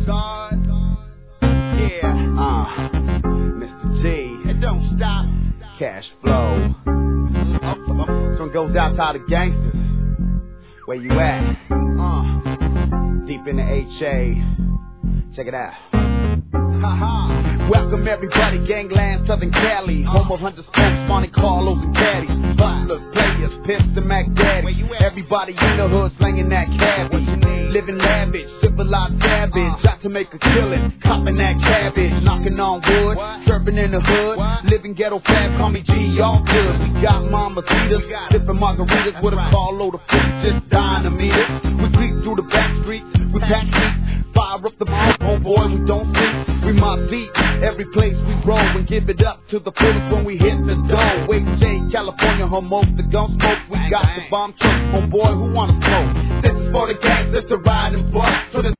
Yeah. Mr. G. It don't stop. Cash flow. This one goes out to all the gangsters. Where you at? Deep in the HA. Check it out. Welcome everybody, Gangland, Southern Cali, home of Hunter Spokes, Monte Carlos and Caddies, hustlers, players, pimps and Mac Daddies. Everybody in the hood slinging that cabbage, living lavish, civilized savage, got to make a killing, copping that cabbage, knocking on wood, surfing in the hood, living ghetto fab, call me G, all good. We got mamacitas, sipping margaritas with a carload of food, just dying to meet us. We creep through the back streets with pack seats, fire up the mouth, oh boy, we don't sleep. We mob deep, every place we roll, and give it up to the fullest when we hit the dome. Wait, J, California, homos that don't smoke. We got the bomb truck, oh boy, who wanna smoke? This is for the gangs, that's the ride and bust.